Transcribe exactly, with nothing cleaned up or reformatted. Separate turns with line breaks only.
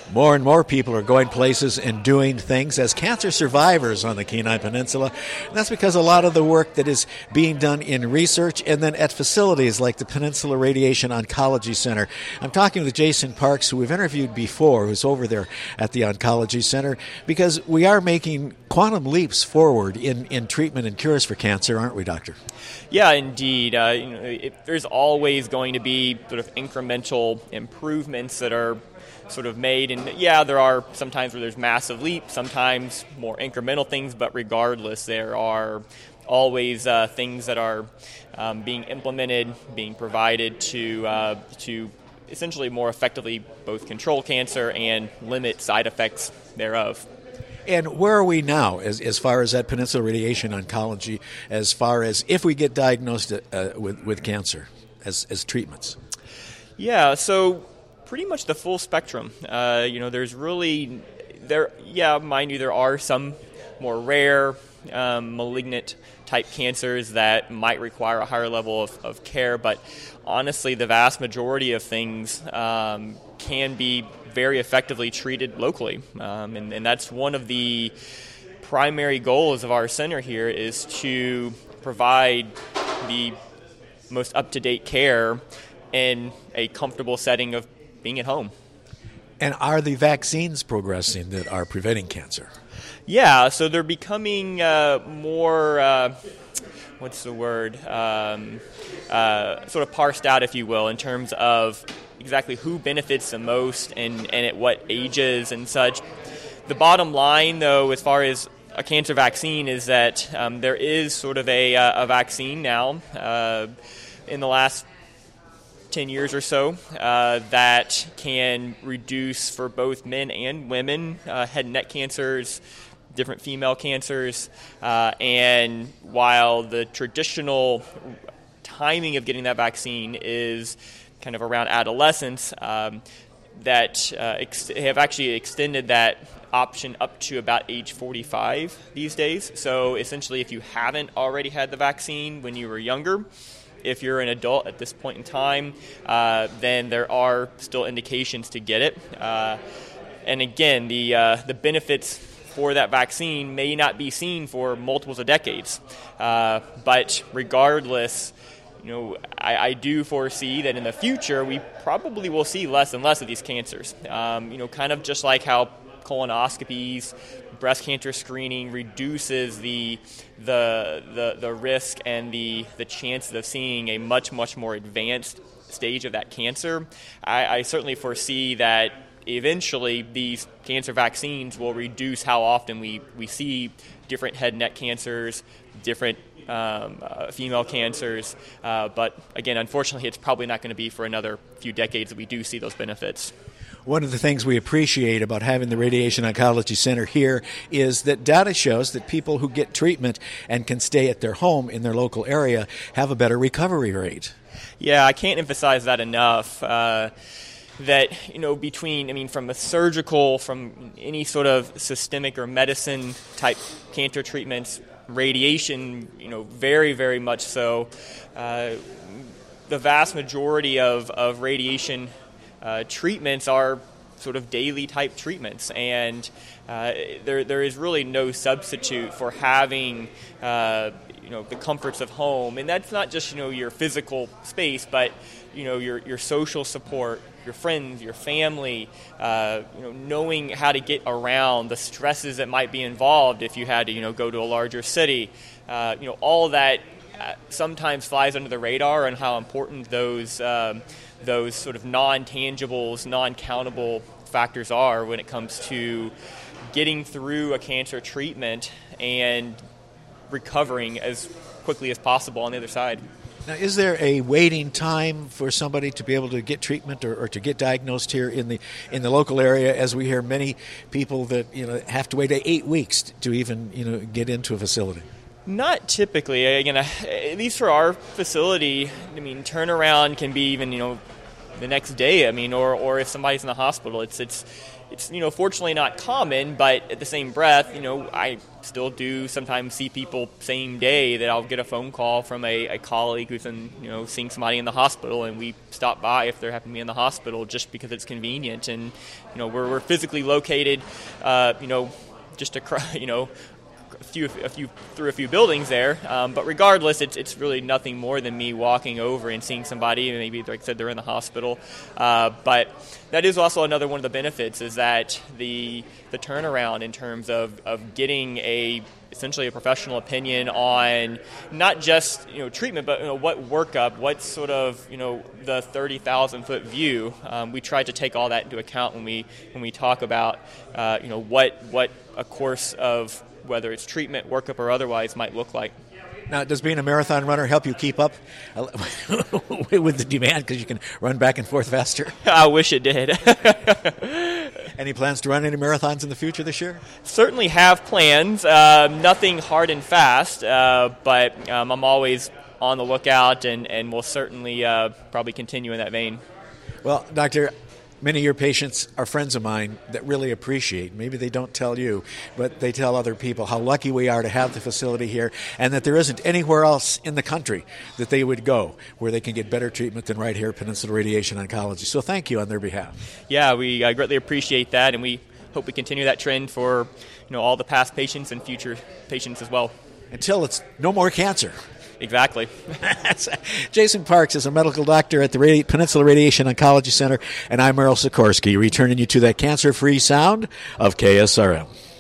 More and more people are going places and doing things as cancer survivors on the Kenai Peninsula. And that's because a lot of the work that is being done in research and then at facilities like the Peninsula Radiation Oncology Center. I'm talking with Jason Parks, who we've interviewed before, who's over there at the Oncology Center, because we are making quantum leaps forward in, in treatment and cures for cancer, aren't we, Doctor?
Yeah, indeed. Uh, you know, it, there's always going to be sort of incremental improvements that are sort of made, and yeah, there are sometimes where there's massive leaps, sometimes more incremental things, but regardless, there are always uh, things that are um, being implemented, being provided to uh, to essentially more effectively both control cancer and limit side effects thereof.
And where are we now as, as far as that Peninsula Radiation Oncology, as far as if we get diagnosed uh, with, with cancer as, as treatments?
Yeah, so pretty much the full spectrum. Uh, you know, there's really, there. yeah, mind you, there are some more rare, um, malignant type cancers that might require a higher level of, of care, but honestly, the vast majority of things um, can be very effectively treated locally. Um, and, and that's one of the primary goals of our center here, is to provide the most up-to-date care in a comfortable setting of being at home.
And are the vaccines progressing that are preventing cancer?
Yeah, so they're becoming uh, more, uh, what's the word, um, uh, sort of parsed out, if you will, in terms of exactly who benefits the most and, and at what ages and such. The bottom line, though, as far as a cancer vaccine, is that um, there is sort of a, a vaccine now uh, in the last ten years or so uh, that can reduce for both men and women uh, head and neck cancers, different female cancers, uh, and while the traditional timing of getting that vaccine is kind of around adolescence, um, that uh, ex- have actually extended that option up to about age forty-five these days. So essentially, if you haven't already had the vaccine when you were younger, if you're an adult at this point in time, uh, then there are still indications to get it. Uh, and again, the uh, the benefits for that vaccine may not be seen for multiples of decades. Uh, but regardless, you know, I, I do foresee that in the future we probably will see less and less of these cancers. Um, you know, kind of just like how colonoscopies, breast cancer screening reduces the the the, the risk and the, the chances of seeing a much, much more advanced stage of that cancer. I, I certainly foresee that eventually these cancer vaccines will reduce how often we, we see different head and neck cancers, different um, uh, female cancers. Uh, but again, unfortunately, it's probably not going to be for another few decades that we do see those benefits.
One of the things we appreciate about having the Radiation Oncology Center here is that data shows that people who get treatment and can stay at their home in their local area have a better recovery rate.
Yeah, I can't emphasize that enough. Uh, that, you know, between, I mean, from a surgical, from any sort of systemic or medicine type cancer treatments, radiation, you know, very, very much so. Uh, the vast majority of, of radiation Uh, treatments are sort of daily type treatments, and uh, there there is really no substitute for having uh, you know the comforts of home, and that's not just you know your physical space, but you know your your social support, your friends, your family, uh, you know knowing how to get around the stresses that might be involved if you had to you know go to a larger city, uh, you know all of that uh, sometimes flies under the radar, and how important those um, those sort of non-tangibles, non-countable factors are when it comes to getting through a cancer treatment and recovering as quickly as possible on the other side.
Now, is there a waiting time for somebody to be able to get treatment or, or to get diagnosed here in the in the local area? As we hear many people that you know have to wait eight weeks to even you know get into a facility.
Not typically. Again, at least for our facility, I mean, turnaround can be even, you know, the next day. I mean, or or if somebody's in the hospital, it's it's it's you know fortunately not common, but at the same breath, you know, I still do sometimes see people same day that I'll get a phone call from a, a colleague who's in you know seeing somebody in the hospital, and we stop by if they're happen to be in the hospital just because it's convenient, and you know we're we're physically located, uh, you know, just across, you know. A few, a few through a few buildings there, um, but regardless, it's it's really nothing more than me walking over and seeing somebody. Maybe, like I said, they're in the hospital. Uh, but that is also another one of the benefits is that the the turnaround in terms of, of getting a essentially a professional opinion on not just you know treatment, but you know what workup, what sort of you know the thirty thousand foot view. Um, we try to take all that into account when we when we talk about uh, you know what what a course of whether it's treatment, workup, or otherwise might look like.
Now, does being a marathon runner help you keep up with the demand because you can run back and forth faster?
I wish it did.
Any plans to run any marathons in the future this year?
Certainly have plans. Uh, nothing hard and fast, uh, but um, I'm always on the lookout, and, and will certainly uh, probably continue in that vein.
Well, Doctor, many of your patients are friends of mine that really appreciate, maybe they don't tell you, but they tell other people how lucky we are to have the facility here, and that there isn't anywhere else in the country that they would go where they can get better treatment than right here at Peninsula Radiation Oncology. So thank you on their behalf.
Yeah, we uh, greatly appreciate that, and we hope we continue that trend for you know all the past patients and future patients as well.
Until it's no more cancer.
Exactly.
Jason Parks is a medical doctor at the Radi- Peninsula Radiation Oncology Center, and I'm Merrill Sikorsky, returning you to that cancer-free sound of K S R M.